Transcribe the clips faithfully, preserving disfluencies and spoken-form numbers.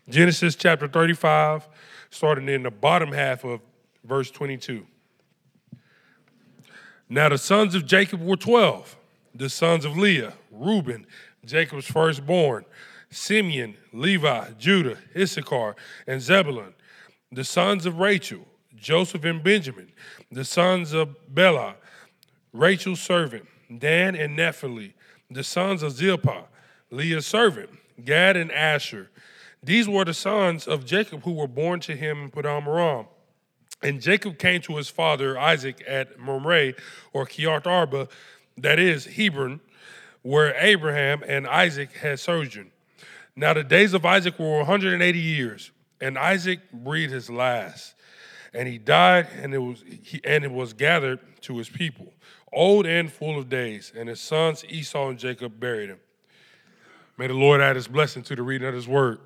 Genesis chapter thirty-five, starting in the bottom half of verse twenty-two. Now the sons of Jacob were twelve, the sons of Leah, Reuben, Jacob's firstborn, Simeon, Levi, Judah, Issachar, and Zebulun, the sons of Rachel, Joseph and Benjamin, the sons of Bela, Rachel's servant, Dan and Naphtali, the sons of Zilpah, Leah's servant, Gad and Asher. These were the sons of Jacob who were born to him in Padan Aram. And Jacob came to his father Isaac at Mamre, or Kiryat Arba, that is Hebron, where Abraham and Isaac had sojourned. Now the days of Isaac were one hundred eighty years, and Isaac breathed his last. And he died, and it was he, and it was gathered to his people, old and full of days. And his sons Esau and Jacob buried him. May the Lord add his blessing to the reading of his word.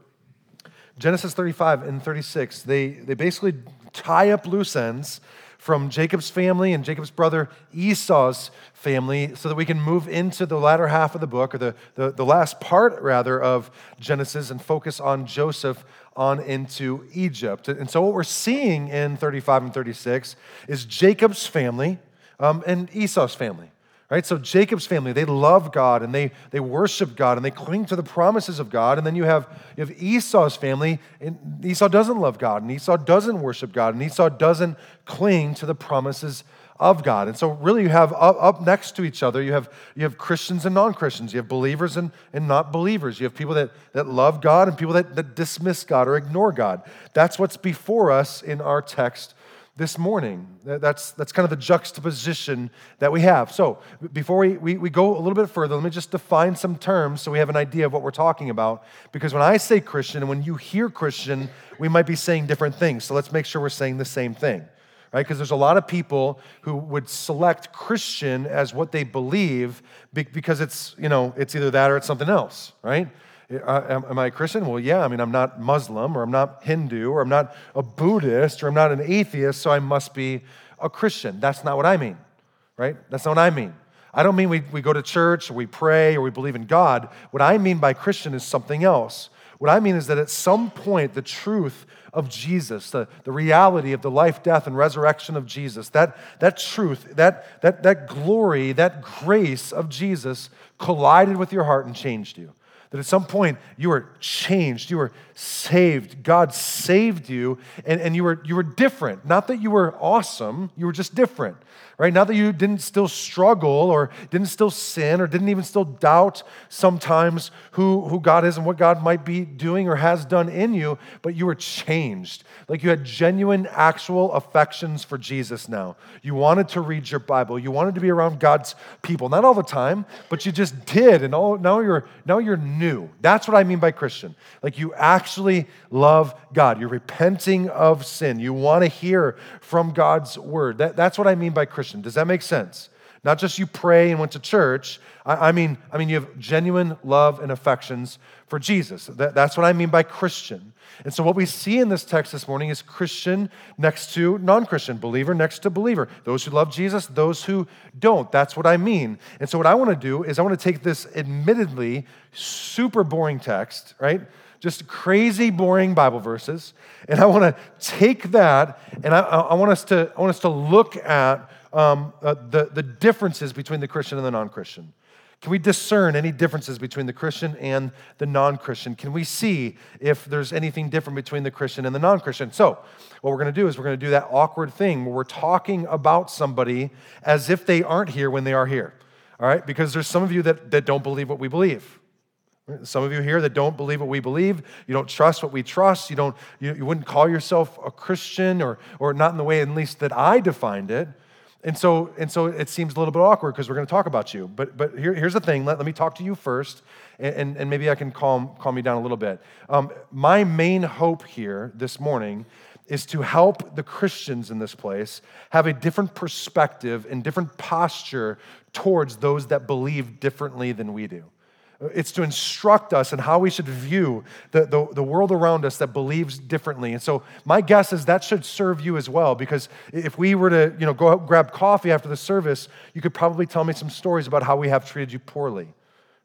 Genesis thirty-five and thirty-six, they, they basically tie up loose ends from Jacob's family and Jacob's brother Esau's family so that we can move into the latter half of the book, or the, the, the last part, rather, of Genesis and focus on Joseph on into Egypt. And so what we're seeing in thirty-five and thirty-six is Jacob's family um, and Esau's family. Right? So Jacob's family, they love God and they, they worship God and they cling to the promises of God. And then you have, you have Esau's family, and Esau doesn't love God, and Esau doesn't worship God, and Esau doesn't cling to the promises of God. And so really you have up, up next to each other, you have, you have Christians and non-Christians. You have believers and, and not believers. You have people that, that love God and people that, that dismiss God or ignore God. That's what's before us in our text this morning. That's, that's kind of the juxtaposition that we have. So before we, we, we go a little bit further, let me just define some terms so we have an idea of what we're talking about. Because when I say Christian and when you hear Christian, we might be saying different things. So let's make sure we're saying the same thing. Right? Because there's a lot of people who would select Christian as what they believe because it's, you know, it's either that or it's something else, right? Uh, am, am I a Christian? Well, yeah. I mean, I'm not Muslim, or I'm not Hindu, or I'm not a Buddhist, or I'm not an atheist, so I must be a Christian. That's not what I mean, right? That's not what I mean. I don't mean we, we go to church, or we pray, or we believe in God. What I mean by Christian is something else. What I mean is that at some point, the truth of Jesus, the, the reality of the life, death, and resurrection of Jesus, that, that truth, that, that, that glory, that grace of Jesus collided with your heart and changed you. That at some point you were changed, you were saved. God saved you, and, and you were you were different. Not that you were awesome, you were just different. Right? Not that you didn't still struggle or didn't still sin or didn't even still doubt sometimes who, who God is and what God might be doing or has done in you, but you were changed. Like you had genuine, actual affections for Jesus now. You wanted to read your Bible. You wanted to be around God's people. Not all the time, but you just did. And all, now you're now you're new. That's what I mean by Christian. Like you actually love God. You're repenting of sin. You want to hear from God's word. That, that's what I mean by Christian. Does that make sense? Not just you pray and went to church. I, I mean, I mean you have genuine love and affections for Jesus. That, that's what I mean by Christian. And so what we see in this text this morning is Christian next to non-Christian, believer next to believer. Those who love Jesus, those who don't. That's what I mean. And so what I want to do is I want to take this admittedly super boring text, right? Just crazy boring Bible verses, and I want to take that and I, I want us to I want us to look at um, uh, the the differences between the Christian and the non-Christian. Can we discern any differences between the Christian and the non-Christian? Can we see if there's anything different between the Christian and the non-Christian? So what we're going to do is we're going to do that awkward thing where we're talking about somebody as if they aren't here when they are here. All right, because there's some of you that that don't believe what we believe. Some of you here that don't believe what we believe, you don't trust what we trust, you don't, you, you wouldn't call yourself a Christian, or or not in the way at least that I defined it. And so and so it seems a little bit awkward because we're going to talk about you. But but here, here's the thing, let, let me talk to you first, and, and, and maybe I can calm, calm you down a little bit. Um, my main hope here this morning is to help the Christians in this place have a different perspective and different posture towards those that believe differently than we do. It's to instruct us in how we should view the, the, the world around us that believes differently. And so my guess is that should serve you as well, because if we were to, you know, go out, grab coffee after the service, you could probably tell me some stories about how we have treated you poorly. Right?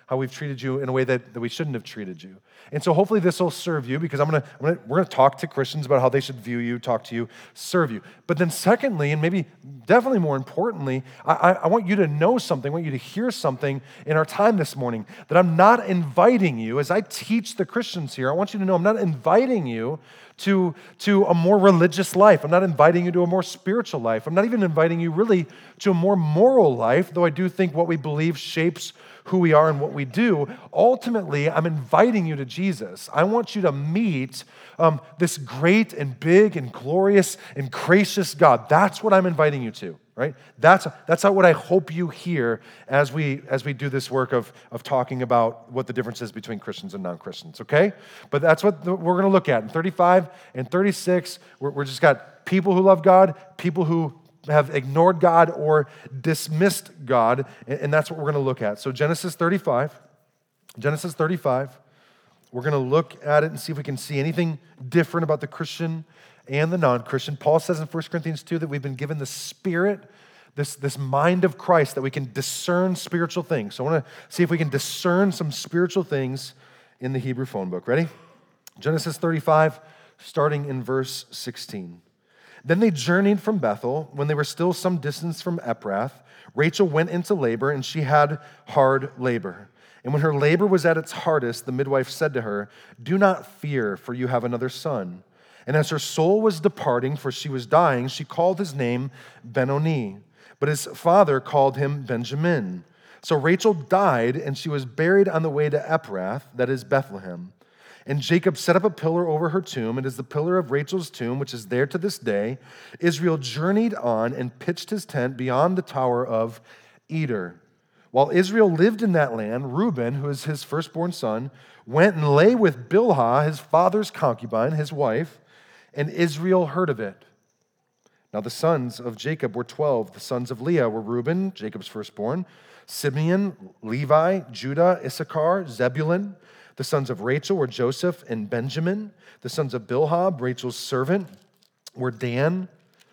how we've treated you in a way that, that we shouldn't have treated you. And so hopefully this will serve you, because I'm gonna, I'm gonna, we're gonna talk to Christians about how they should view you, talk to you, serve you. But then secondly, and maybe definitely more importantly, I, I, I want you to know something, I want you to hear something in our time this morning, that I'm not inviting you, as I teach the Christians here, I want you to know I'm not inviting you to, to a more religious life. I'm not inviting you to a more spiritual life. I'm not even inviting you really to a more moral life, though I do think what we believe shapes who we are and what we do. Ultimately, I'm inviting you to Jesus. I want you to meet um, this great and big and glorious and gracious God. That's what I'm inviting you to, right? That's, that's what I hope you hear as we as we do this work of, of talking about what the difference is between Christians and non-Christians, okay? But that's what we're going to look at. In thirty-five and thirty-six, we're, we're just got people who love God, people who have ignored God or dismissed God, and that's what we're going to look at. So Genesis thirty-five, Genesis thirty-five, we're going to look at it and see if we can see anything different about the Christian and the non-Christian. Paul says in First Corinthians two that we've been given the Spirit, this, this mind of Christ, that we can discern spiritual things. So I want to see if we can discern some spiritual things in the Hebrew phone book. Ready? Genesis thirty-five, starting in verse sixteen. Then they journeyed from Bethel. When they were still some distance from Ephrath, Rachel went into labor, and she had hard labor. And when her labor was at its hardest, the midwife said to her, "Do not fear, for you have another son." And as her soul was departing, for she was dying, she called his name Ben-Oni. But his father called him Benjamin. So Rachel died, and she was buried on the way to Ephrath, that is Bethlehem. And Jacob set up a pillar over her tomb. It is the pillar of Rachel's tomb, which is there to this day. Israel journeyed on and pitched his tent beyond the tower of Eder. While Israel lived in that land, Reuben, who is his firstborn son, went and lay with Bilhah, his father's concubine, his wife, and Israel heard of it. Now the sons of Jacob were twelve. The sons of Leah were Reuben, Jacob's firstborn, Simeon, Levi, Judah, Issachar, Zebulun. The sons of Rachel were Joseph and Benjamin. The sons of Bilhah, Rachel's servant, were Dan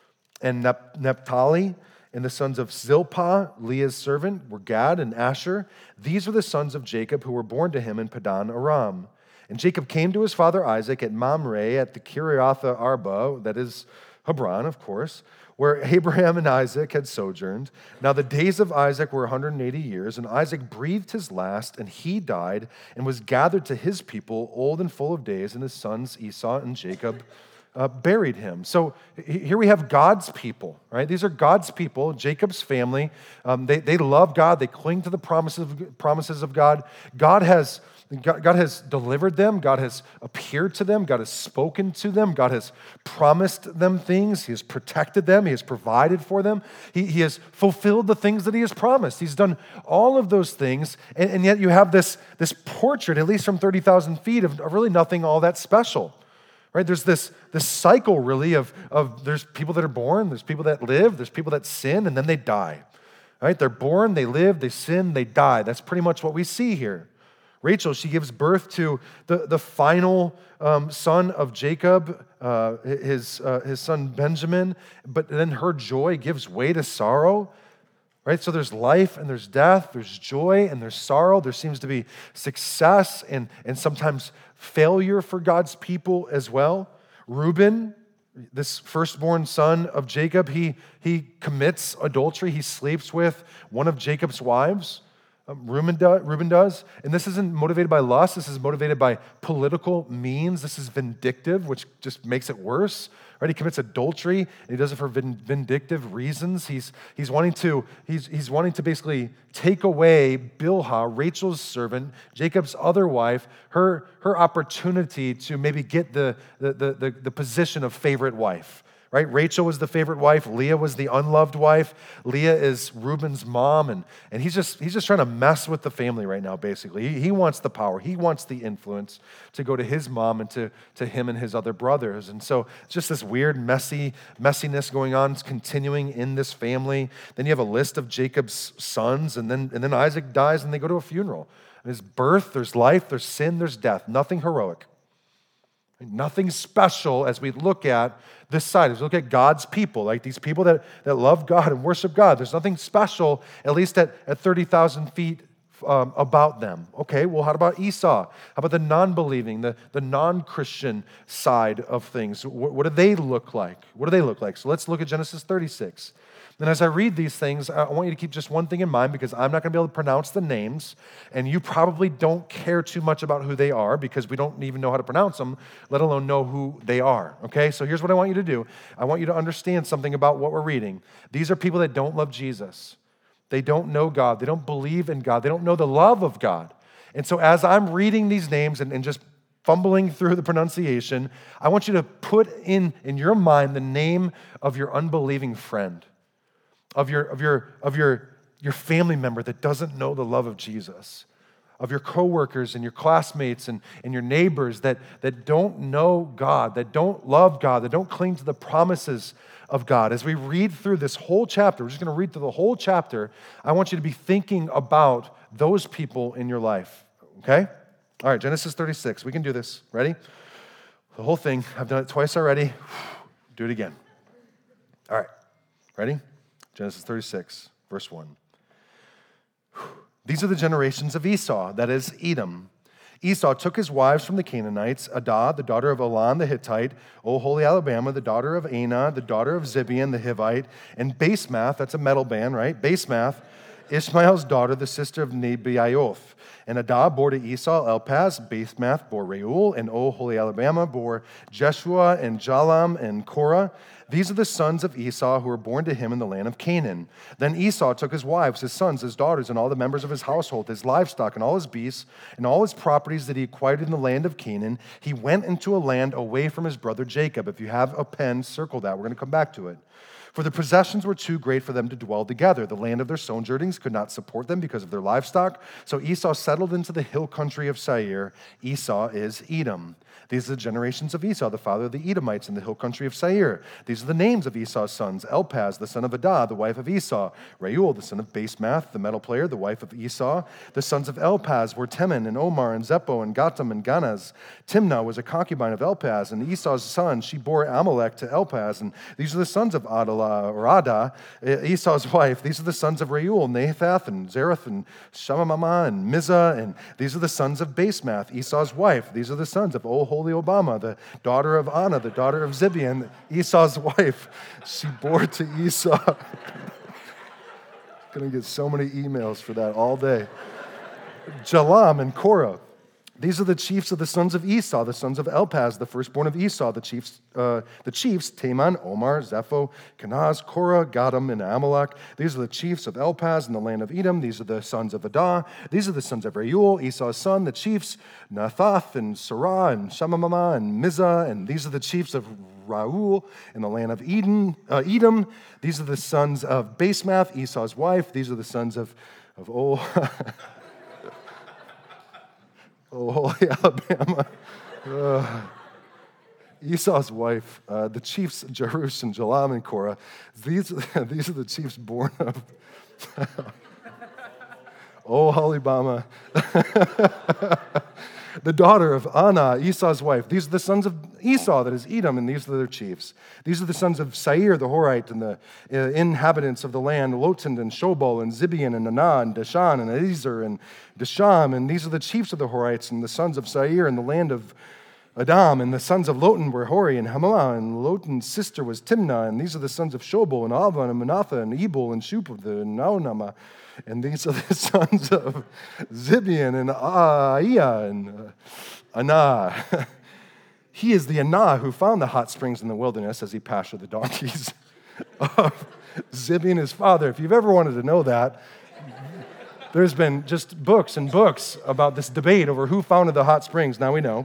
and Naphtali. And the sons of Zilpah, Leah's servant, were Gad and Asher. These were the sons of Jacob who were born to him in Padan Aram. And Jacob came to his father Isaac at Mamre at the Kiriath Arba, that is Hebron, of course, where Abraham and Isaac had sojourned. Now the days of Isaac were one hundred eighty years, and Isaac breathed his last, and he died, and was gathered to his people, old and full of days, and his sons Esau and Jacob uh, buried him. So here we have God's people, right? These are God's people, Jacob's family. Um, they, they love God. They cling to the promises of, promises of God. God has God, God has delivered them. God has appeared to them. God has spoken to them. God has promised them things. He has protected them. He has provided for them. He, he has fulfilled the things that he has promised. He's done all of those things, and, and yet you have this, this portrait, at least from thirty thousand feet, of, of really nothing all that special. Right? There's this, this cycle, really, of, of there's people that are born, there's people that live, there's people that sin, and then they die. Right? They're born, they live, they sin, they die. That's pretty much what we see here. Rachel, she gives birth to the, the final um, son of Jacob, uh, his, uh, his son Benjamin, but then her joy gives way to sorrow. Right? So there's life and there's death, there's joy and there's sorrow. There seems to be success and, and sometimes failure for God's people as well. Reuben, this firstborn son of Jacob, he, he commits adultery. He sleeps with one of Jacob's wives. Um, Reuben, do, Reuben does. And this isn't motivated by lust. This is motivated by political means. This is vindictive, which just makes it worse. Right? He commits adultery, and he does it for vindictive reasons. He's, he's, wanting to, he's, he's wanting to basically take away Bilhah, Rachel's servant, Jacob's other wife, her, her opportunity to maybe get the, the, the, the, the position of favorite wife. Right? Rachel was the favorite wife. Leah was the unloved wife. Leah is Reuben's mom, and, and he's just he's just trying to mess with the family right now, basically. He, he wants the power. He wants the influence to go to his mom and to, to him and his other brothers. And so it's just this weird, messy messiness going on, it's continuing in this family. Then you have a list of Jacob's sons, and then, and then Isaac dies, and they go to a funeral. And there's birth, there's life, there's sin, there's death. Nothing heroic. Nothing special as we look at this side, as we look at God's people, like these people that, that love God and worship God. There's nothing special, at least at, at thirty thousand feet um, about them. Okay, well, how about Esau? How about the non-believing, the, the non-Christian side of things? What, what do they look like? What do they look like? So let's look at Genesis thirty-six. And as I read these things, I want you to keep just one thing in mind, because I'm not going to be able to pronounce the names, and you probably don't care too much about who they are because we don't even know how to pronounce them, let alone know who they are, okay? So here's what I want you to do. I want you to understand something about what we're reading. These are people that don't love Jesus. They don't know God. They don't believe in God. They don't know the love of God. And so as I'm reading these names and, and just fumbling through the pronunciation, I want you to put in, in your mind the name of your unbelieving friend, of your, of your, of your, your family member that doesn't know the love of Jesus, of your coworkers and your classmates and, and your neighbors that, that don't know God, that don't love God, that don't cling to the promises of God. As we read through this whole chapter, we're just going to read through the whole chapter, I want you to be thinking about those people in your life, okay? All right, Genesis thirty-six. We can do this. Ready? The whole thing. I've done it twice already. Do it again. All right. Ready? Genesis thirty-six, verse one. These are the generations of Esau, that is, Edom. Esau took his wives from the Canaanites, Adah, the daughter of Elon the Hittite, Oholiabama, the daughter of Anah, the daughter of Zibeon the Hivite, and Basemath, that's a metal band, right? Basemath, Ishmael's daughter, the sister of Nebaioth. And Adah bore to Esau Elpaz, Basemath bore Reuel, and Oholiabama bore Jeshua and Jalam and Korah. These are the sons of Esau who were born to him in the land of Canaan. Then Esau took his wives, his sons, his daughters, and all the members of his household, his livestock, and all his beasts, and all his properties that he acquired in the land of Canaan. He went into a land away from his brother Jacob. If you have a pen, circle that. We're going to come back to it. For the possessions were too great for them to dwell together. The land of their sojournings could not support them because of their livestock. So Esau settled into the hill country of Seir. Esau is Edom. These are the generations of Esau, the father of the Edomites in the hill country of Seir. These are the names of Esau's sons: Elpaz, the son of Adah, the wife of Esau; Reuel, the son of Basemath, the metal player, the wife of Esau. The sons of Elpaz were Teman and Omar and Zepho and Gatam and Ganaz. Timnah was a concubine of Elpaz, and Esau's son, she bore Amalek to Elpaz. And these are the sons of Adalah, or Adah, Esau's wife. These are the sons of Reuel, Nahath and Zereth and Shamamama and Mizah. And these are the sons of Basemath, Esau's wife. These are the sons of Oholiabama, the daughter of Anah, the daughter of Zibeon, Esau's wife. She bore to Esau. Gonna get so many emails for that all day. Jalam and Korah. These are the chiefs of the sons of Esau, the sons of Elpaz, the firstborn of Esau, the chiefs, uh, the chiefs, Taman, Omar, Zepho, Kenaz, Korah, Gatam, and Amalek. These are the chiefs of Elpaz in the land of Edom. These are the sons of Adah. These are the sons of Reuel, Esau's son, the chiefs, Nathath, and Sarah, and Shamamama, and Mizah. And these are the chiefs of Reuel in the land of Eden, uh, Edom. These are the sons of Basemath, Esau's wife. These are the sons of, of Oh... Oholiabama, uh, Esau's wife, uh, the chiefs Jerush and Jalam and Korah. These, these are the chiefs born of Oholiabama, the daughter of Anah, Esau's wife. These are the sons of Esau, that is Edom, and these are their chiefs. These are the sons of Seir, the Horite, and the uh, inhabitants of the land, Lotan and Shobal and Zibeon and Anah and Dashan and Ezer and Disham. And these are the chiefs of the Horites and the sons of Seir in the land of Adam. And the sons of Lotan were Hori and Hamah, and Lotan's sister was Timnah. And these are the sons of Shobal and Avan and Manasseh and Ebal and Shup of the Naonama. And these are the sons of Zibeon and Aiah and uh, Anah. He is the Anah who found the hot springs in the wilderness as he pastured the donkeys of Zibeon, his father. If you've ever wanted to know that, there's been just books and books about this debate over who founded the hot springs. Now we know.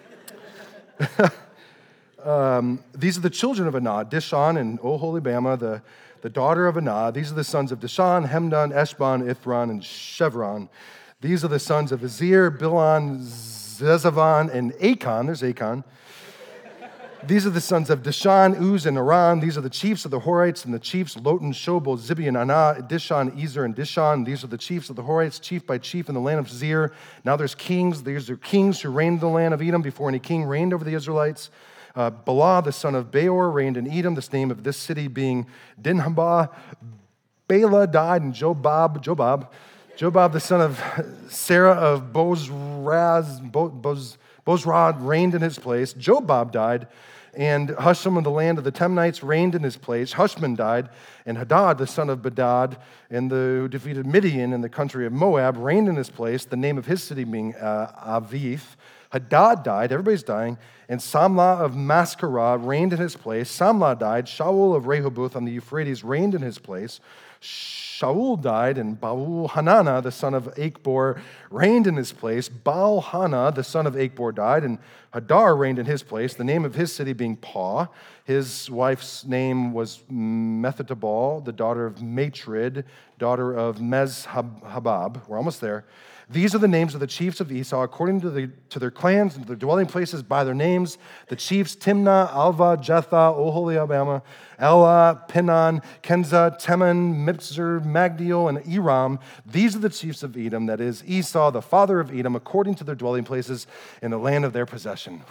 um, these are the children of Anah, Dishon and Oholiabama, the, the daughter of Anah. These are the sons of Dishon, Hemdan, Eshban, Ithran, and Chevron. These are the sons of Azir, Bilhan, Zezavan, and Achan. There's Achan. These are the sons of Dishan, Uz, and Aran. These are the chiefs of the Horites and the chiefs, Lotan, Shobal, Zibeon, Anah, Dishan, Ezer, and Dishan. These are the chiefs of the Horites, chief by chief in the land of Zir. Now there's kings. These are kings who reigned in the land of Edom before any king reigned over the Israelites. Uh, Bala, the son of Beor, reigned in Edom, this name of this city being Dinhabah. Bela died in Jobab, Jobab, Jobab, the son of Sarah of Bozraz, Bo, Boz, Bozrah reigned in his place. Jobab died, and Husham of the land of the Temnites reigned in his place. Hushman died, and Hadad, the son of Bedad, and the, who defeated Midian in the country of Moab, reigned in his place, the name of his city being uh, Avith. Hadad died, everybody's dying, and Samlah of Maskarah reigned in his place. Samlah died, Shaul of Rehoboth on the Euphrates reigned in his place. Shaul died, and Baal-Hanana, the son of Achbor, reigned in his place. Baal-Hanah, the son of Achbor, died, and Hadar reigned in his place, the name of his city being Pau. His wife's name was Methetabel, the daughter of Matrid, daughter of Mezhabab. We're almost there. These are the names of the chiefs of Esau, according to, the, to their clans and their dwelling places by their names. The chiefs Timnah, Alva, Jetha, Oholiabama, Elah, Pinon, Kenza, Teman, Mitzur, Magdiel, and Eram. These are the chiefs of Edom, that is Esau, the father of Edom, according to their dwelling places in the land of their possession.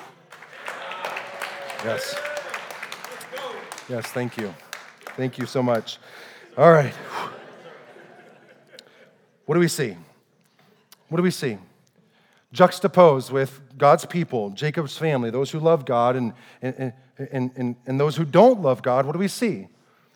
Yes. Yes, thank you. Thank you so much. All right. What do we see? What do we see? Juxtaposed with God's people, Jacob's family, those who love God, and, and, and, and, and those who don't love God, what do we see?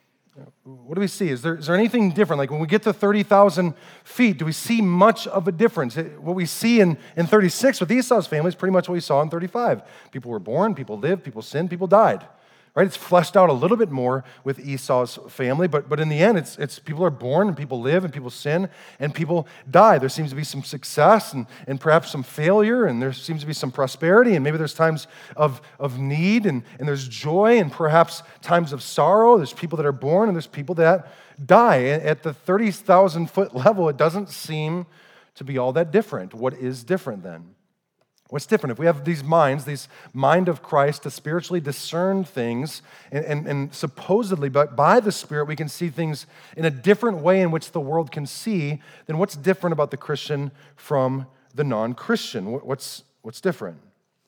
What do we see? Is there, is there anything different? Like when we get to thirty thousand feet, do we see much of a difference? What we see in, in thirty-six with Esau's family is pretty much what we saw in thirty-five. People were born, people lived, people sinned, people died. Right? It's fleshed out a little bit more with Esau's family, but, but in the end, it's, it's people are born and people live and people sin and people die. There seems to be some success and, and perhaps some failure, and there seems to be some prosperity, and maybe there's times of, of need, and, and there's joy, and perhaps times of sorrow. There's people that are born and there's people that die. At the thirty thousand foot level, it doesn't seem to be all that different. What is different then? What's different? If we have these minds, these mind of Christ to spiritually discern things, and, and, and supposedly, but by the Spirit, we can see things in a different way in which the world can see, then what's different about the Christian from the non-Christian? What's, what's different?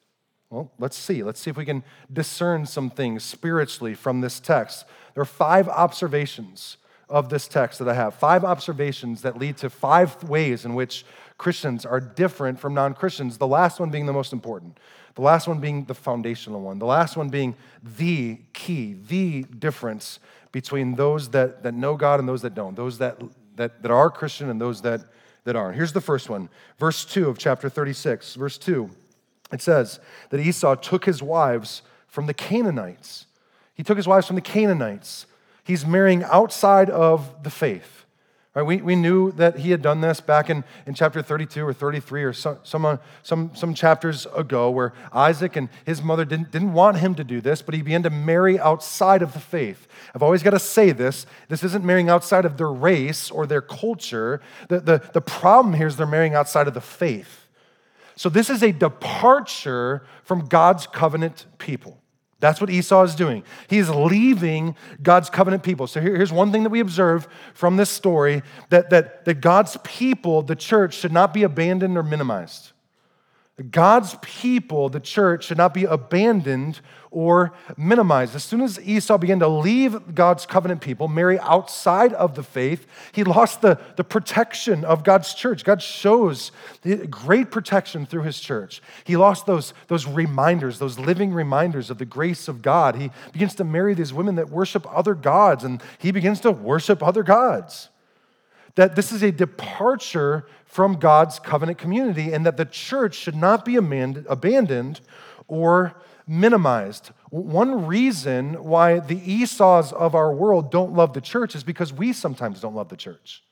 Well, let's see. Let's see if we can discern some things spiritually from this text. There are five observations of this text that I have. Five observations that lead to five ways in which Christians are different from non-Christians, the last one being the most important, the last one being the foundational one, the last one being the key, the difference between those that, that know God and those that don't, those that, that, that are Christian and those that, that aren't. Here's the first one, verse two of chapter thirty-six. Verse two, it says that Esau took his wives from the Canaanites. He took his wives from the Canaanites. He's marrying outside of the faith. Right, we, we knew that he had done this back in, in chapter thirty-two or thirty-three or some, some, some, some chapters ago, where Isaac and his mother didn't, didn't want him to do this, but he began to marry outside of the faith. I've always got to say this. This isn't marrying outside of their race or their culture. The, the, the problem here is they're marrying outside of the faith. So this is a departure from God's covenant people. That's what Esau is doing. He is leaving God's covenant people. So here, here's one thing that we observe from this story, that, that, that God's people, the church, should not be abandoned or minimized. God's people, the church, should not be abandoned or minimized. As soon as Esau began to leave God's covenant people, marry outside of the faith, he lost the, the protection of God's church. God shows great protection through his church. He lost those, those reminders, those living reminders of the grace of God. He begins to marry these women that worship other gods, and he begins to worship other gods. That this is a departure from God's covenant community, and that the church should not be abandoned or minimized. One reason why the Esau's of our world don't love the church is because we sometimes don't love the church.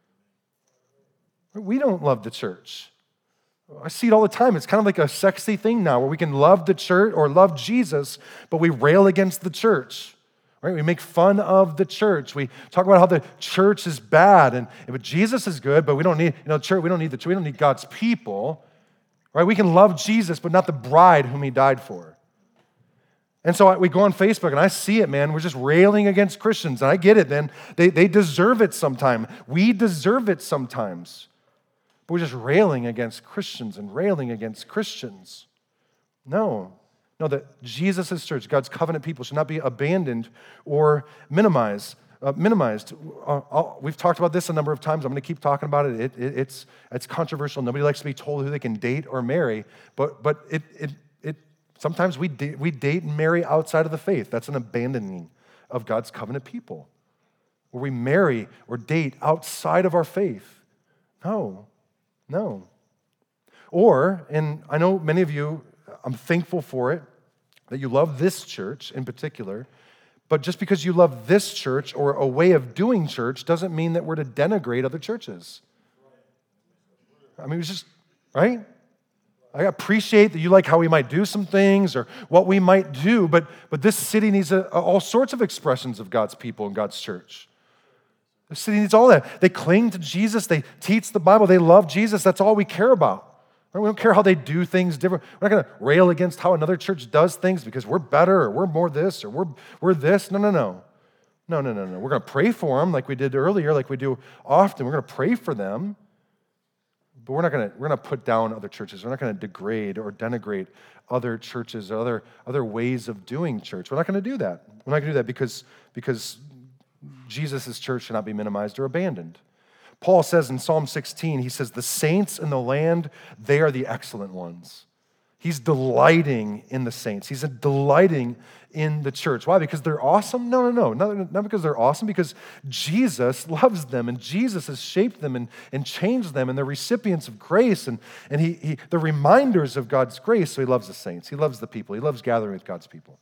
We don't love the church. I see it all the time. It's kind of like a sexy thing now where we can love the church or love Jesus, but we rail against the church. Right? We make fun of the church. We talk about how the church is bad, and but Jesus is good, but we don't need, you know, church. We don't need the church. We don't need God's people. Right? We can love Jesus, but not the bride whom he died for. And so we go on Facebook, and I see it, man. We're just railing against Christians, and I get it, man. They, they deserve it sometime. We deserve it sometimes. But we're just railing against Christians and railing against Christians. No. No, that Jesus' church, God's covenant people, should not be abandoned or minimized. uh, minimized. Uh, I'll, we've talked about this a number of times. I'm going to keep talking about it. It, it. It's it's controversial. Nobody likes to be told who they can date or marry, but but it it it sometimes we date, we date and marry outside of the faith. That's an abandoning of God's covenant people, where we marry or date outside of our faith. No, no. Or, and I know many of you, I'm thankful for it, that you love this church in particular, but just because you love this church or a way of doing church doesn't mean that we're to denigrate other churches. I mean, it's just, right? I appreciate that you like how we might do some things or what we might do, but, but this city needs a, all sorts of expressions of God's people and God's church. The city needs all that. They cling to Jesus. They teach the Bible. They love Jesus. That's all we care about. We don't care how they do things different. We're not going to rail against how another church does things because we're better or we're more this or we're, we're this. No, no, no. No, no, no, no. We're going to pray for them like we did earlier, like we do often. We're going to pray for them. But we're not going to we're going to put down other churches. We're not going to degrade or denigrate other churches or other, other ways of doing church. We're not going to do that. We're not going to do that because, because Jesus' church should not be minimized or abandoned. Paul says in Psalm sixteen, he says, the saints in the land, they are the excellent ones. He's delighting in the saints. He's delighting in the church. Why? Because they're awesome? No, no, no. Not, not because they're awesome, because Jesus loves them and Jesus has shaped them and, and changed them and they're recipients of grace and, and he, he, they're reminders of God's grace. So he loves the saints. He loves the people. He loves gathering with God's people.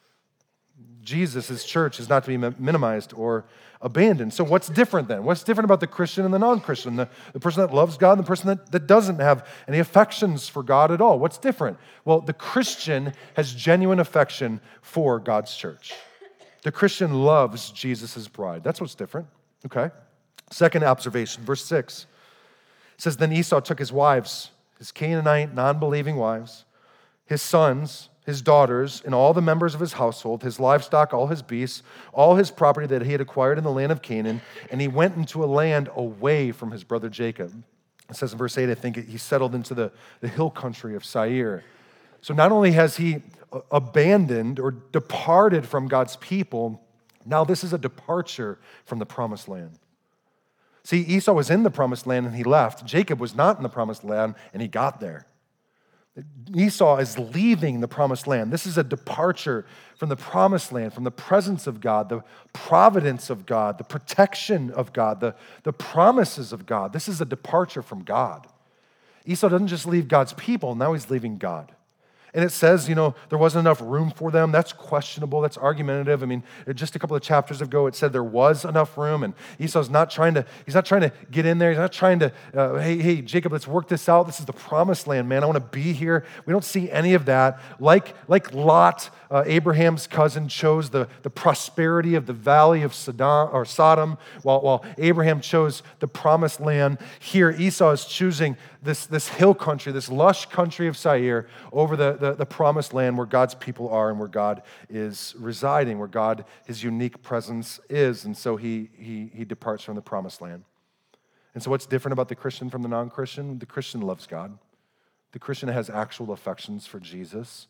Jesus' church is not to be minimized or abandoned. So what's different then? What's different about the Christian and the non-Christian? The, the person that loves God and the person that, that doesn't have any affections for God at all. What's different? Well, the Christian has genuine affection for God's church. The Christian loves Jesus' bride. That's what's different, okay? Second observation, verse six. It says, then Esau took his wives, his Canaanite, non-believing wives, his sons, his daughters, and all the members of his household, his livestock, all his beasts, all his property that he had acquired in the land of Canaan, and he went into a land away from his brother Jacob. It says in verse eight, I think he settled into the, the hill country of Seir. So not only has he abandoned or departed from God's people, now this is a departure from the promised land. See, Esau was in the promised land and he left. Jacob was not in the promised land and he got there. Esau is leaving the promised land. This is a departure from the promised land, from the presence of God, the providence of God, the protection of God, the, the promises of God. This is a departure from God. Esau doesn't just leave God's people, now he's leaving God. And it says, you know, there wasn't enough room for them. That's questionable. That's argumentative. I mean, just a couple of chapters ago, it said there was enough room, and Esau's not trying to, he's not trying to get in there. He's not trying to, uh, hey, hey, Jacob, let's work this out. This is the promised land, man. I want to be here. We don't see any of that. Like, like Lot, uh, Abraham's cousin, chose the, the prosperity of the valley of Sodom, or Sodom, while, while Abraham chose the promised land. Here, Esau is choosing this, this hill country, this lush country of Seir over the, the, the promised land where God's people are and where God is residing, where God, his unique presence is. And so he, he, he departs from the promised land. And so what's different about the Christian from the non-Christian? The Christian loves God. The Christian has actual affections for Jesus.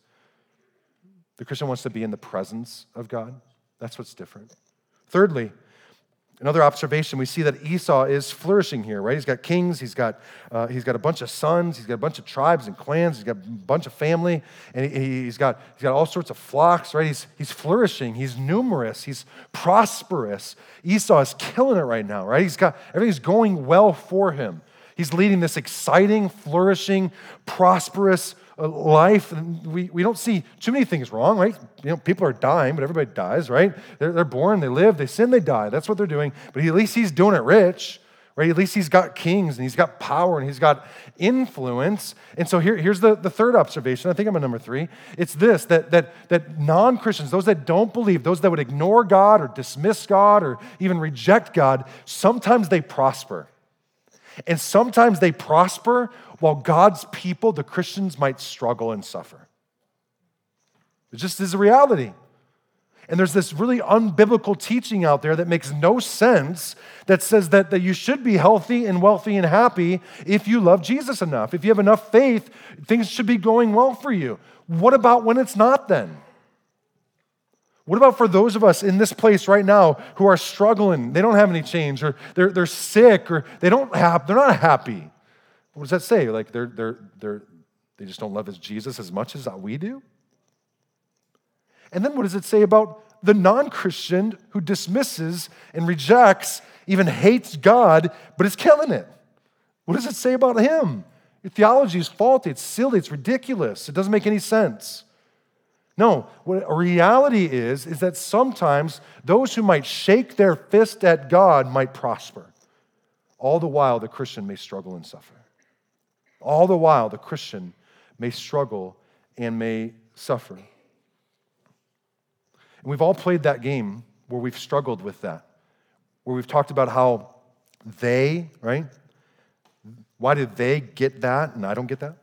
The Christian wants to be in the presence of God. That's what's different. Thirdly, another observation, we see that Esau is flourishing here, right? He's got kings, he's got uh, he's got a bunch of sons, he's got a bunch of tribes and clans, he's got a bunch of family, and he, he's got he's got all sorts of flocks, right? He's he's flourishing, he's numerous, he's prosperous. Esau is killing it right now, right? He's got everything's going well for him. He's leading this exciting, flourishing, prosperous life. And we, we don't see too many things wrong, right? You know, people are dying, but everybody dies, right? They're, they're born, they live, they sin, they die. That's what they're doing. But he, at least he's doing it rich, right? At least he's got kings and he's got power and he's got influence. And so here, here's the, the third observation. I think I'm at number three. It's this, that, that, that non-Christians, those that don't believe, those that would ignore God or dismiss God or even reject God, sometimes they prosper. And sometimes they prosper while God's people, the Christians, might struggle and suffer. It just is a reality. And there's this really unbiblical teaching out there that makes no sense that says that, that you should be healthy and wealthy and happy if you love Jesus enough. If you have enough faith, things should be going well for you. What about when it's not then? What about for those of us in this place right now who are struggling? They don't have any change, or they're, they're sick, or they don't have, they're not happy. What does that say? Like they're, they're, they're, they just don't love his Jesus as much as we do? And then what does it say about the non-Christian who dismisses and rejects, even hates God, but is killing it? What does it say about him? Your theology is faulty, it's silly, it's ridiculous, it doesn't make any sense. No, what a reality is, is that sometimes those who might shake their fist at God might prosper. All the while, the Christian may struggle and suffer. All the while, the Christian may struggle and may suffer. And we've all played that game where we've struggled with that, where we've talked about how they, right? Why did they get that and I don't get that?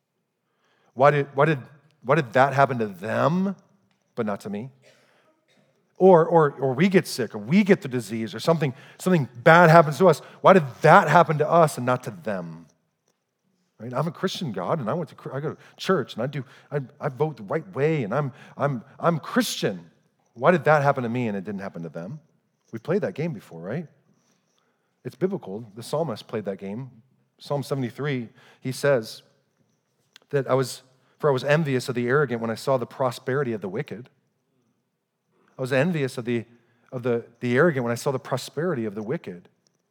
Why did, why did, why did that happen to them, but not to me? Or, or, or we get sick, or we get the disease, or something, something bad happens to us. Why did that happen to us and not to them? Right? I'm a Christian, God, and I went to I go to church, and I do I, I vote the right way, and I'm I'm I'm Christian. Why did that happen to me and it didn't happen to them? We played that game before, right? It's biblical. The psalmist played that game. Psalm seventy-three, he says that I was for I was envious of the arrogant when I saw the prosperity of the wicked. I was envious of the of the, the arrogant when I saw the prosperity of the wicked.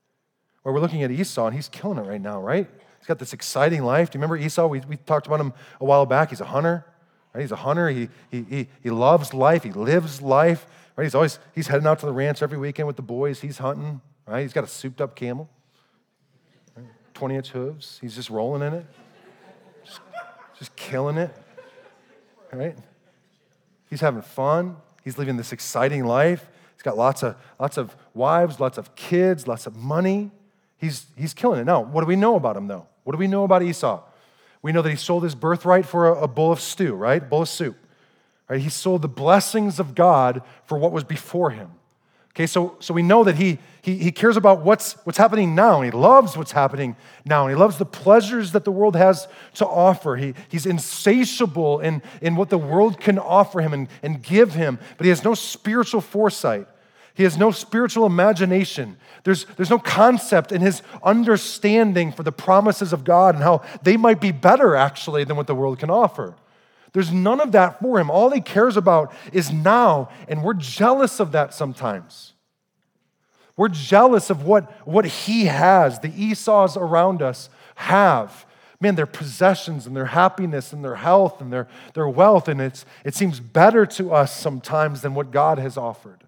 Or we're looking at Esau, and he's killing it right now, right? He's got this exciting life. Do you remember Esau? We, we talked about him a while back. He's a hunter, right? He's a hunter. He, he, he, he loves life. He lives life, right? He's always, he's heading out to the ranch every weekend with the boys. He's hunting, right? He's got a souped-up camel, right? twenty-inch hooves. He's just rolling in it, just, just killing it, right? He's having fun. He's living this exciting life. He's got lots of, lots of wives, lots of kids, lots of money. He's, he's killing it. Now, what do we know about him, though? What do we know about Esau? We know that he sold his birthright for a, a bowl of stew, right? Bowl of soup. Right? He sold the blessings of God for what was before him. Okay, so, so we know that he, he, he cares about what's, what's happening now, and he loves what's happening now, and he loves the pleasures that the world has to offer. He, he's insatiable in, in what the world can offer him and, and give him, but he has no spiritual foresight. He has no spiritual imagination. There's, there's no concept in his understanding for the promises of God and how they might be better, actually, than what the world can offer. There's none of that for him. All he cares about is now, and we're jealous of that sometimes. We're jealous of what, what he has, the Esau's around us have. Man, their possessions and their happiness and their health and their, their wealth, and it's, it seems better to us sometimes than what God has offered.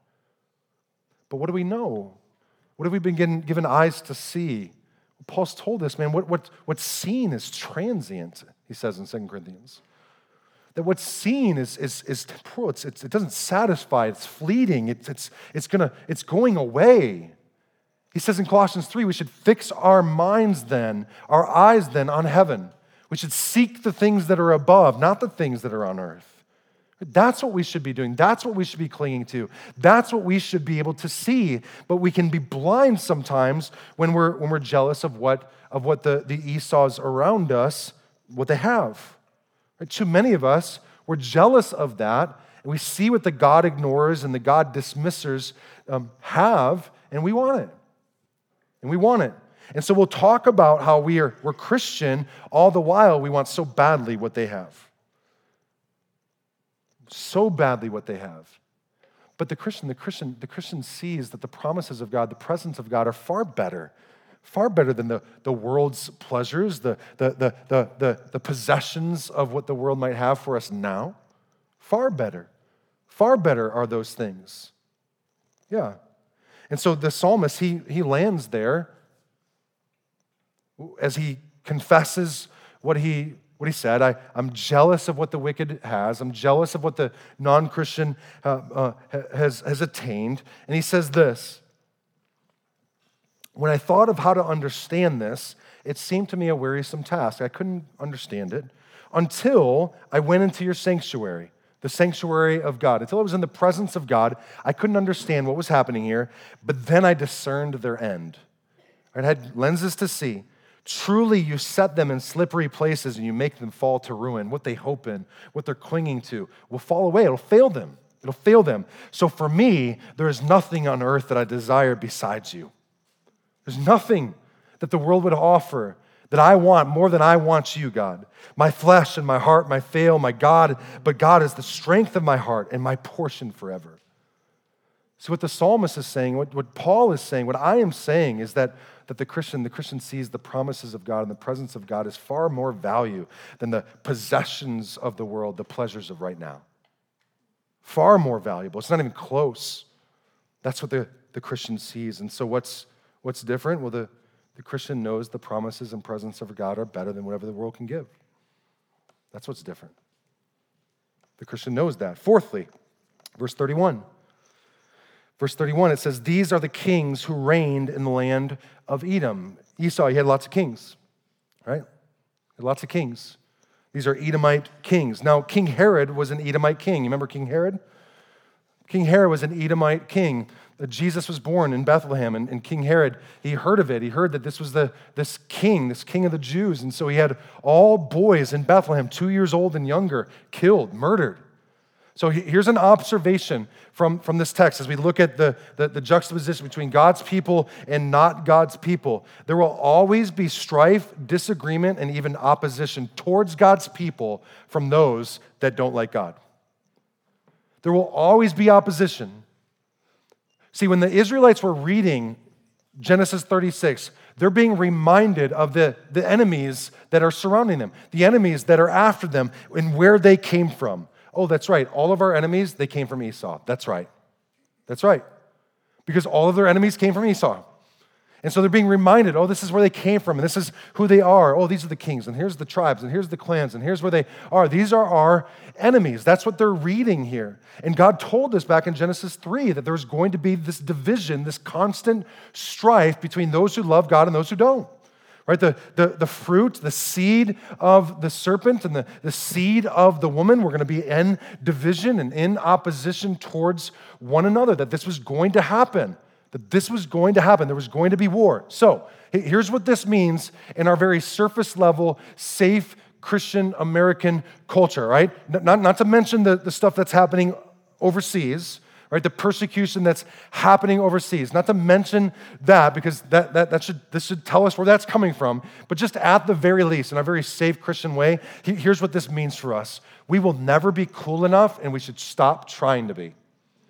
But what do we know? What have we been given, given eyes to see? Paul's told us, man, what, what, what's seen is transient, he says in Second Corinthians. That what's seen is, is, is temporal. It's, it's, it doesn't satisfy. It's fleeting. It's, it's, it's, gonna, it's going away. He says in Colossians three, we should fix our minds then, our eyes then on heaven. We should seek the things that are above, not the things that are on earth. That's what we should be doing. That's what we should be clinging to. That's what we should be able to see. But we can be blind sometimes when we're, when we're jealous of what, of what the, the Esau's around us, what they have. Too many of us, we're jealous of that, and we see what the God ignorers and the God dismissers um, have, and we want it. And we want it. And so we'll talk about how we are, we're Christian, all the while we want so badly what they have. So badly what they have. But the Christian, the Christian, the Christian sees that the promises of God, the presence of God are far better. Far better than the, the world's pleasures, the, the, the, the, the, the possessions of what the world might have for us now. Far better. Far better are those things. Yeah. And so the psalmist, he, he lands there as he confesses what he, what he said. I, I'm jealous of what the wicked has. I'm jealous of what the non-Christian uh, uh, has, has attained. And he says this, when I thought of how to understand this, it seemed to me a wearisome task. I couldn't understand it until I went into your sanctuary, the sanctuary of God. Until I was in the presence of God, I couldn't understand what was happening here, but then I discerned their end. I had lenses to see. Truly, you set them in slippery places and you make them fall to ruin. What they hope in, what they're clinging to, will fall away. It'll fail them. It'll fail them. So for me, there is nothing on earth that I desire besides you. There's nothing that the world would offer that I want more than I want you, God. My flesh and my heart might fail, my God, but God is the strength of my heart and my portion forever. See, what the psalmist is saying, what, what Paul is saying, what I am saying is that, that the Christian, the Christian sees the promises of God and the presence of God as far more value than the possessions of the world, the pleasures of right now. Far more valuable. It's not even close. That's what the, the Christian sees. And so what's what's different? Well, the, the Christian knows the promises and presence of God are better than whatever the world can give. That's what's different. The Christian knows that. Fourthly, verse thirty-one. Verse thirty-one, it says, these are the kings who reigned in the land of Edom. Esau, he had lots of kings, right? He had lots of kings. These are Edomite kings. Now, King Herod was an Edomite king. You remember King Herod? King Herod was an Edomite king. Jesus was born in Bethlehem, and, and King Herod, he heard of it. He heard that this was the this king, this king of the Jews, and so he had all boys in Bethlehem, two years old and younger, killed, murdered. So here's an observation from, from this text as we look at the, the, the juxtaposition between God's people and not God's people. There will always be strife, disagreement, and even opposition towards God's people from those that don't like God. There will always be opposition. See, when the Israelites were reading Genesis thirty-six, they're being reminded of the, the enemies that are surrounding them, the enemies that are after them, and where they came from. Oh, that's right. All of our enemies, they came from Esau. That's right. That's right. Because all of their enemies came from Esau. And so they're being reminded, oh, this is where they came from, and this is who they are. Oh, these are the kings, and here's the tribes, and here's the clans, and here's where they are. These are our enemies. That's what they're reading here. And God told us back in Genesis three that there was going to be this division, this constant strife between those who love God and those who don't. Right? The, the, the fruit, the seed of the serpent and the, the seed of the woman were going to be in division and in opposition towards one another, that this was going to happen, that this was going to happen. There was going to be war. So here's what this means in our very surface level, safe Christian American culture, right? Not, not to mention the, the stuff that's happening overseas, right? The persecution that's happening overseas. Not to mention that, because that, that, that should this should tell us where that's coming from. But just at the very least, in a very safe Christian way, here's what this means for us. We will never be cool enough, and we should stop trying to be.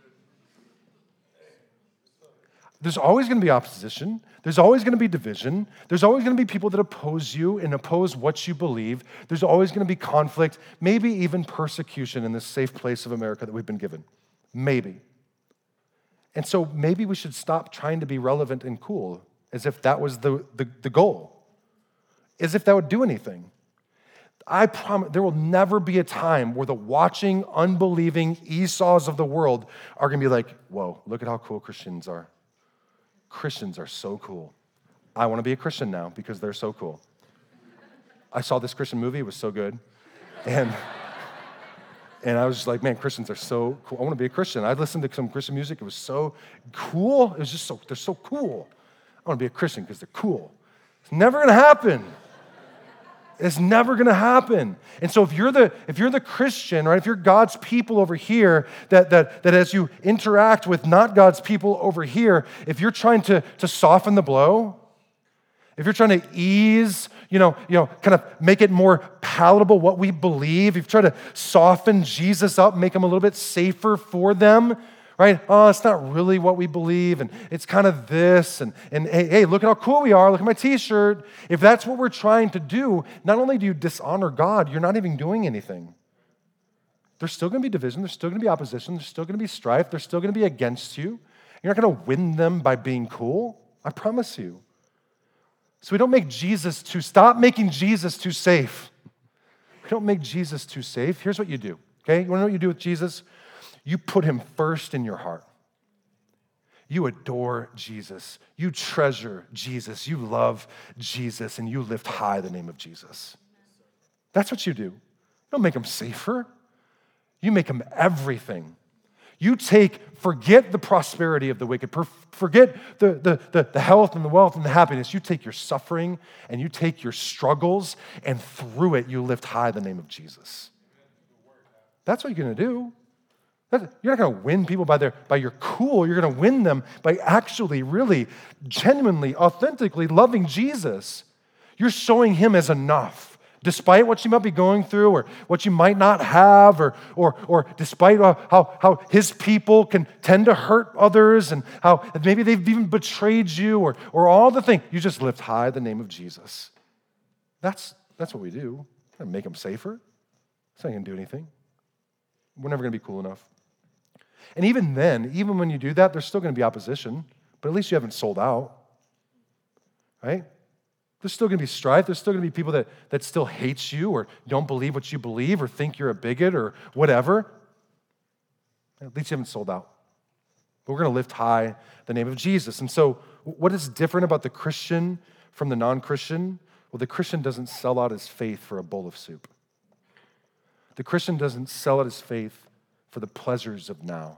There's always going to be opposition. There's always going to be division. There's always going to be people that oppose you and oppose what you believe. There's always going to be conflict, maybe even persecution in this safe place of America that we've been given. Maybe. And so maybe we should stop trying to be relevant and cool as if that was the, the, the goal, as if that would do anything. I promise there will never be a time where the watching, unbelieving Esau's of the world are going to be like, whoa, look at how cool Christians are. Christians are so cool. I want to be a Christian now because they're so cool. I saw this Christian movie. It was so good. And... And I was just like, man, Christians are so cool. I want to be a Christian. I listened to some Christian music. It was so cool. It was just so, they're so cool. I want to be a Christian because they're cool. It's never going to happen. It's never going to happen. And so if you're the if you're the Christian, right, if you're God's people over here, that that that as you interact with not God's people over here, if you're trying to, to soften the blow, if you're trying to ease, you know, you know, kind of make it more palatable what we believe, if you try to soften Jesus up, make him a little bit safer for them, right? Oh, it's not really what we believe, and it's kind of this, and, and hey, hey, look at how cool we are, look at my t-shirt. If that's what we're trying to do, not only do you dishonor God, you're not even doing anything. There's still going to be division, there's still going to be opposition, there's still going to be strife, there's still going to be against you. You're not going to win them by being cool, I promise you. So we don't make Jesus too, stop making Jesus too safe. We don't make Jesus too safe. Here's what you do, okay? You want to know what you do with Jesus? You put him first in your heart. You adore Jesus. You treasure Jesus. You love Jesus, and you lift high the name of Jesus. That's what you do. You don't make him safer. You make him everything. You take, forget the prosperity of the wicked, forget the, the, the, the health and the wealth and the happiness. You take your suffering and you take your struggles, and through it you lift high the name of Jesus. That's what you're going to do. That, you're not going to win people by their by your cool. You're going to win them by actually, really, genuinely, authentically loving Jesus. You're showing him as enough, despite what you might be going through or what you might not have, or or or despite how, how his people can tend to hurt others and how maybe they've even betrayed you or, or all the things. You just lift high the name of Jesus. That's, that's what we do. We're gonna make them safer. It's not going to do anything. We're never going to be cool enough. And even then, even when you do that, there's still going to be opposition, but at least you haven't sold out, right? There's still going to be strife. There's still going to be people that, that still hate you or don't believe what you believe or think you're a bigot or whatever. At least you haven't sold out. But we're going to lift high the name of Jesus. And so what is different about the Christian from the non-Christian? Well, the Christian doesn't sell out his faith for a bowl of soup. The Christian doesn't sell out his faith for the pleasures of now.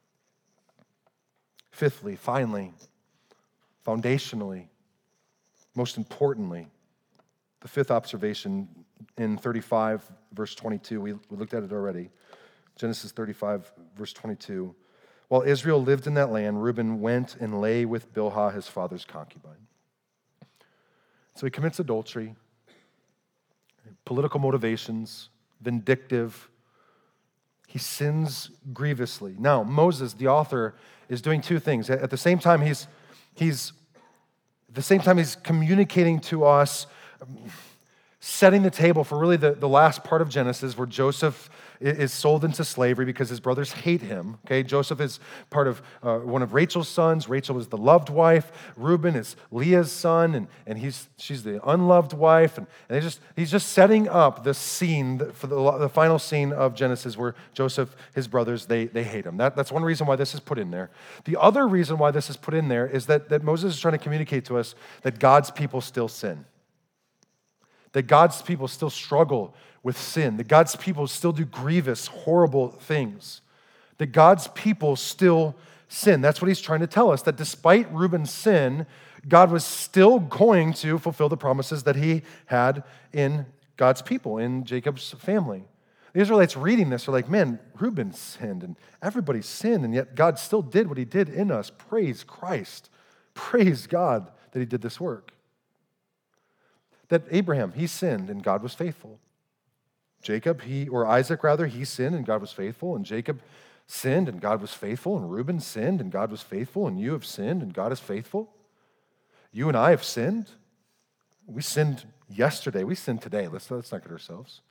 Fifthly, finally, foundationally, most importantly, the fifth observation in thirty-five, verse twenty-two, we, we looked at it already. Genesis thirty-five, verse twenty-two. While Israel lived in that land, Reuben went and lay with Bilhah, his father's concubine. So he commits adultery, political motivations, vindictive. He sins grievously. Now, Moses, the author, is doing two things. At the same time, he's, he's, at the same time, he's communicating to us, setting the table for really the, the last part of Genesis where Joseph is sold into slavery because his brothers hate him. Okay, Joseph is part of uh, one of Rachel's sons. Rachel is the loved wife. Reuben is Leah's son, and, and he's she's the unloved wife. And, and they just he's just setting up the scene for the, the final scene of Genesis where Joseph, his brothers, they, they hate him. That, that's one reason why this is put in there. The other reason why this is put in there is that, that Moses is trying to communicate to us that God's people still sin. That God's people still struggle with sin, that God's people still do grievous, horrible things, that God's people still sin. That's what he's trying to tell us, that despite Reuben's sin, God was still going to fulfill the promises that he had in God's people, in Jacob's family. The Israelites reading this are like, man, Reuben sinned and everybody sinned, and yet God still did what he did in us. Praise Christ. Praise God that he did this work. That Abraham, he sinned and God was faithful. Jacob, he, or Isaac rather, he sinned and God was faithful, and Jacob sinned and God was faithful, and Reuben sinned and God was faithful, and you have sinned and God is faithful. You and I have sinned. We sinned yesterday. We sinned today. Let's, let's not get ourselves.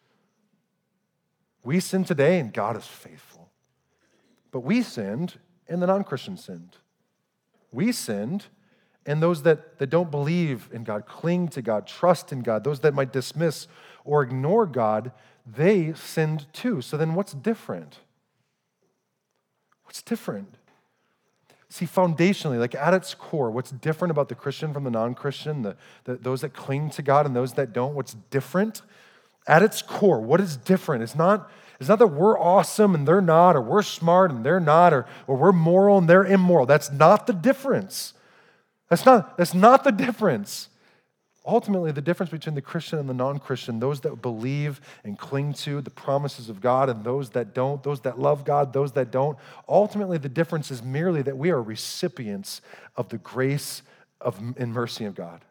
We sinned today and God is faithful. But we sinned and the non-Christian sinned. We sinned and those that, that don't believe in God, cling to God, trust in God, those that might dismiss or ignore God, they sinned too. So then what's different? What's different? See, foundationally, like at its core, what's different about the Christian from the non-Christian, the, the, those that cling to God and those that don't, what's different? At its core, what is different? It's not, it's not that we're awesome and they're not, or we're smart and they're not, or, or we're moral and they're immoral. That's not the difference. That's not, that's not the difference. Ultimately, the difference between the Christian and the non-Christian, those that believe and cling to the promises of God and those that don't, those that love God, those that don't, ultimately the difference is merely that we are recipients of the grace of, and mercy of God.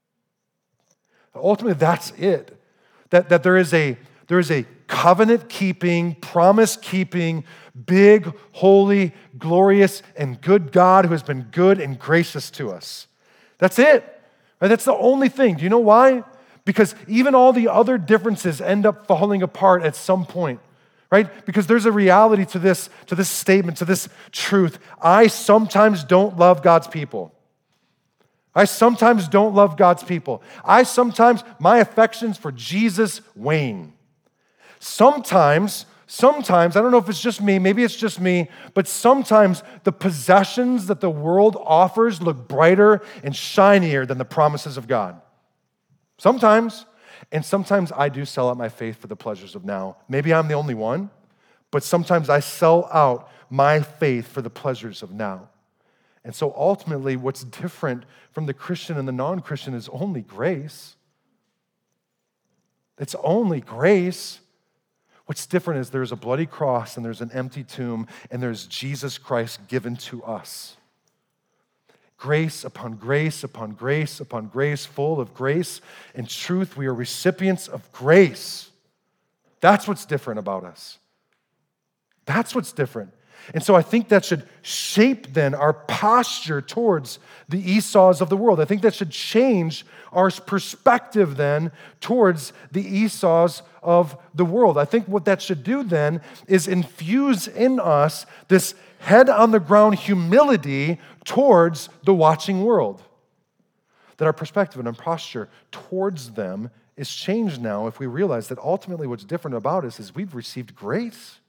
Ultimately, that's it. That, that there is a, there is a covenant-keeping, promise-keeping, big, holy, glorious, and good God who has been good and gracious to us. That's it. Right? That's the only thing. Do you know why? Because even all the other differences end up falling apart at some point, right? Because there's a reality to this, to this statement, to this truth. I sometimes don't love God's people. I sometimes don't love God's people. I sometimes, my affections for Jesus wane. Sometimes, sometimes, I don't know if it's just me, maybe it's just me, but sometimes the possessions that the world offers look brighter and shinier than the promises of God. Sometimes, and sometimes I do sell out my faith for the pleasures of now. Maybe I'm the only one, but sometimes I sell out my faith for the pleasures of now. And so ultimately, what's different from the Christian and the non-Christian is only grace. It's only grace. What's different is there's a bloody cross and there's an empty tomb and there's Jesus Christ given to us. Grace upon grace upon grace upon grace, full of grace and truth. We are recipients of grace. That's what's different about us. That's what's different. And so I think that should shape then our posture towards the Esau's of the world. I think that should change our perspective then towards the Esau's of the world. I think what that should do then is infuse in us this head on the ground humility towards the watching world. That our perspective and our posture towards them is changed now if we realize that ultimately what's different about us is we've received grace.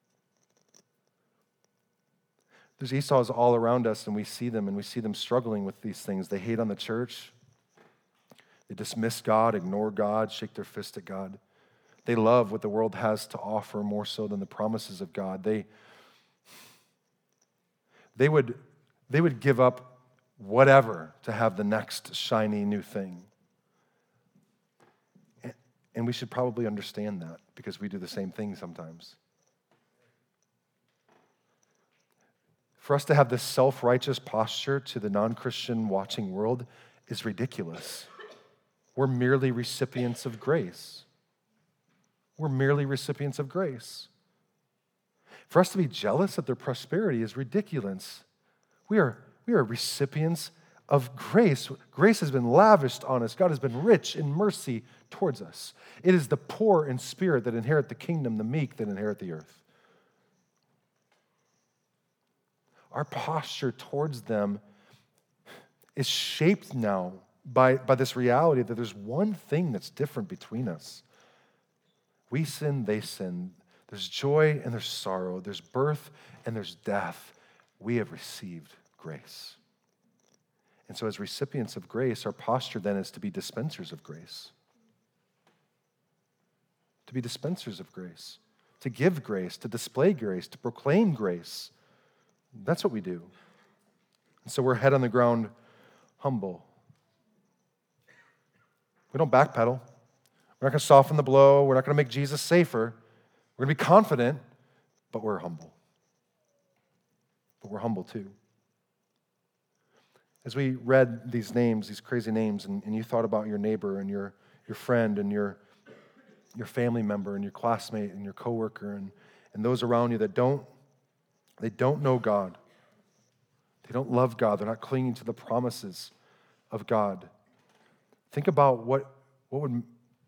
There's Esau's all around us, and we see them, and we see them struggling with these things. They hate on the church. They dismiss God, ignore God, shake their fist at God. They love what the world has to offer more so than the promises of God. They, they, would, they would give up whatever to have the next shiny new thing. And we should probably understand that because we do the same thing sometimes. For us to have this self-righteous posture to the non-Christian watching world is ridiculous. We're merely recipients of grace. We're merely recipients of grace. For us to be jealous at their prosperity is ridiculous. We are, we are recipients of grace. Grace has been lavished on us. God has been rich in mercy towards us. It is the poor in spirit that inherit the kingdom, the meek that inherit the earth. Our posture towards them is shaped now by, by this reality that there's one thing that's different between us. We sin, they sin. There's joy and there's sorrow. There's birth and there's death. We have received grace. And so as recipients of grace, our posture then is to be dispensers of grace. To be dispensers of grace. To give grace, to display grace, to proclaim grace. That's what we do. And so we're head on the ground, humble. We don't backpedal. We're not going to soften the blow. We're not going to make Jesus safer. We're going to be confident, but we're humble. But we're humble too. As we read these names, these crazy names, and, and you thought about your neighbor and your, your friend and your, your family member and your classmate and your coworker and, and those around you that don't They don't know God. They don't love God. They're not clinging to the promises of God. Think about what, what would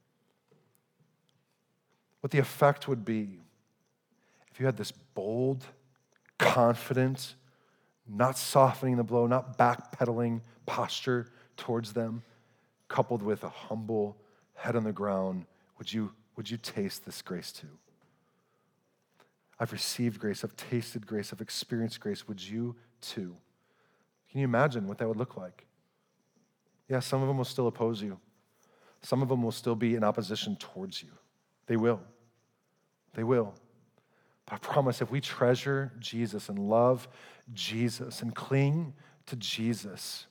what the effect would be if you had this bold, confident, not softening the blow, not backpedaling posture towards them, coupled with a humble head on the ground. Would you, would you taste this grace too? I've received grace, I've tasted grace, I've experienced grace. Would you too? Can you imagine what that would look like? Yeah, some of them will still oppose you. Some of them will still be in opposition towards you. They will. They will. But I promise if we treasure Jesus and love Jesus and cling to Jesus,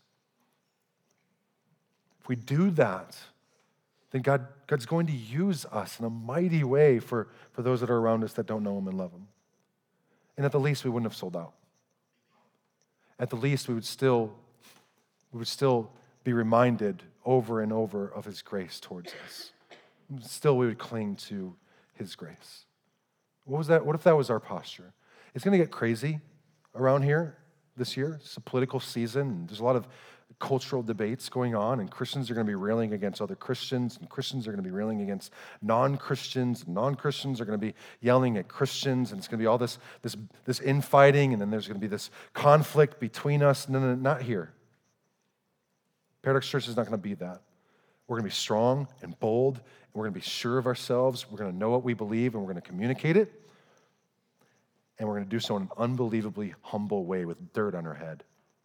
if we do that, then God, God's going to use us in a mighty way for, for those that are around us that don't know Him and love Him. And at the least, we wouldn't have sold out. At the least, we would still, we would still be reminded over and over of His grace towards us. Still, we would cling to His grace. What was that? What if that was our posture? It's going to get crazy around here this year. It's a political season. There's a lot of cultural debates going on, and Christians are going to be railing against other Christians, and Christians are going to be railing against non-Christians, and non-Christians are going to be yelling at Christians, and it's going to be all this, this, this infighting, and then there's going to be this conflict between us. No, no, not here. Paradox Church is not going to be that. We're going to be strong and bold, and we're going to be sure of ourselves. We're going to know what we believe, and we're going to communicate it, and we're going to do so in an unbelievably humble way with dirt on our head,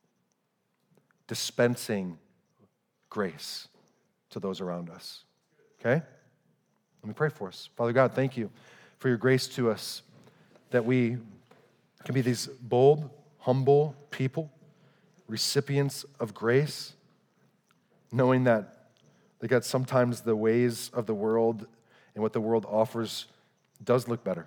dispensing grace to those around us. Okay? Let me pray for us. Father God, thank you for your grace to us, that we can be these bold, humble people, recipients of grace, knowing that, that God, sometimes the ways of the world and what the world offers It does look better.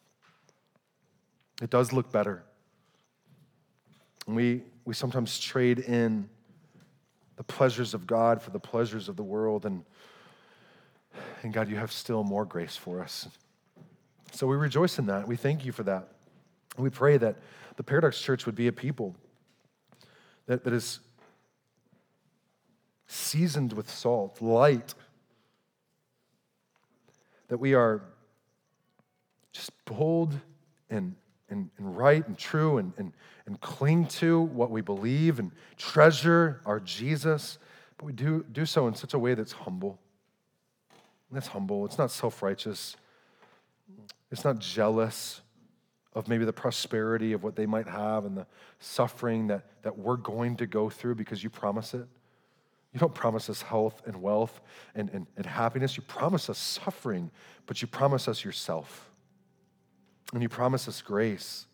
It does look better. And we, we sometimes trade in the pleasures of God for the pleasures of the world. And, and God, you have still more grace for us. So we rejoice in that. We thank you for that. And we pray that the Paradox Church would be a people that, that is seasoned with salt, light, that we are just bold and, and, and right and true and, and, and cling to what we believe and treasure our Jesus, but we do, do so in such a way that's humble. And that's humble. It's not self-righteous. It's not jealous of maybe the prosperity of what they might have and the suffering that, that we're going to go through because you promise it. You don't promise us health and wealth and, and, and happiness. You promise us suffering, but you promise us yourself. And you promise us grace.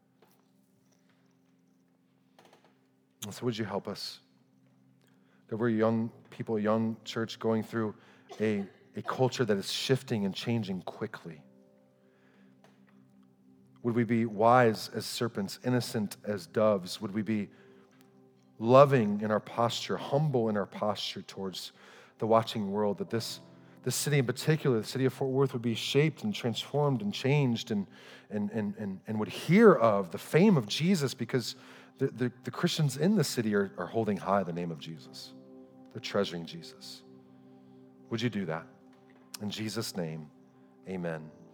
And so would you help us? That we're young people, a young church going through a, a culture that is shifting and changing quickly. Would we be wise as serpents, innocent as doves? Would we be loving in our posture, humble in our posture towards the watching world, that this, this city in particular, the city of Fort Worth, would be shaped and transformed and changed and, and, and, and, and would hear of the fame of Jesus because the, the, the Christians in the city are, are holding high the name of Jesus. They're treasuring Jesus. Would you do that? In Jesus' name, amen.